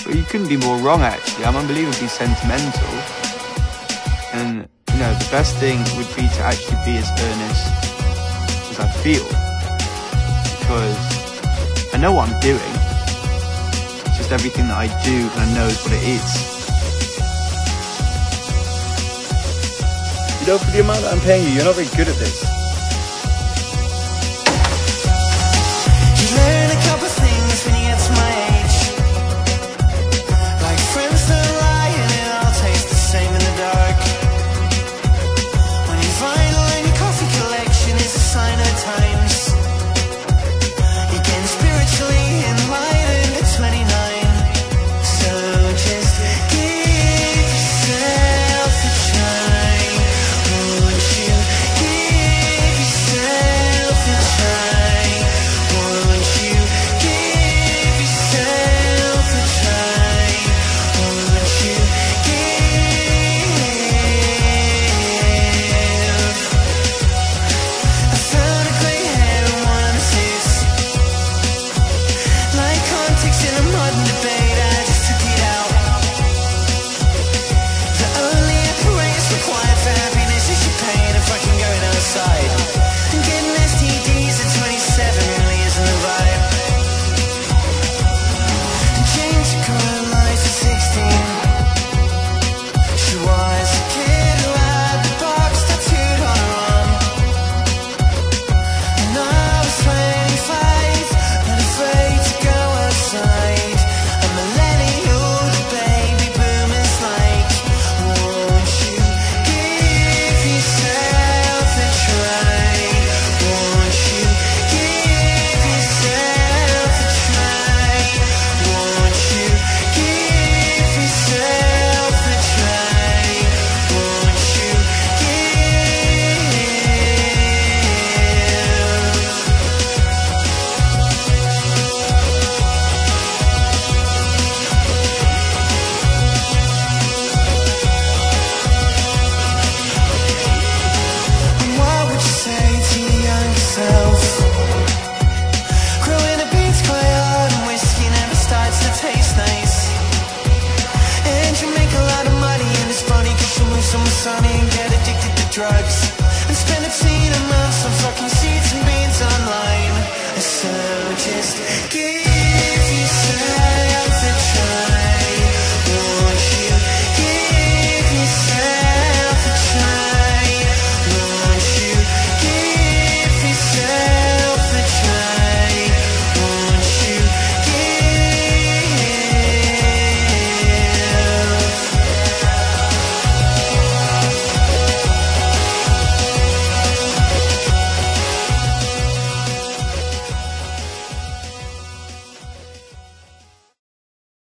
Well, you couldn't be more wrong, actually. I'm unbelievably sentimental. And, you know, the best thing would be to actually be as earnest as I feel. Because I know what I'm doing. It's just everything that I do kind of knows what it is. You know, for the amount that I'm paying you, you're not very good at this. You learn a couple things when you get to my age. Like friends don't lie and it all tastes the same in the dark. When your vinyl and your coffee collection is a sign of times. You're getting spiritually enlightened at 29. So just give yourself a try. Won't you give yourself a try? Won't you give yourself a try? Won't you give? I found a grey hair and one assist. Like context in a modern debate, I just took it out. The only apparatus required for happiness is your pain and fucking going outside. And getting STDs at 27 really isn't the vibe. And James Curran lies at 16. She was a kid who had the box tattooed on her arm. And I was 25, not afraid to go outside. A millennial, the baby boomers like. Won't you give yourself a try? Won't you give yourself a try? Won't you give yourself a try? Won't you And what would you say to your younger self? Growing a beats quite hard and whiskey never starts to taste nice. And you make a lot of money and it's funny 'cause you move somewhere sunny and get addicted to drugs.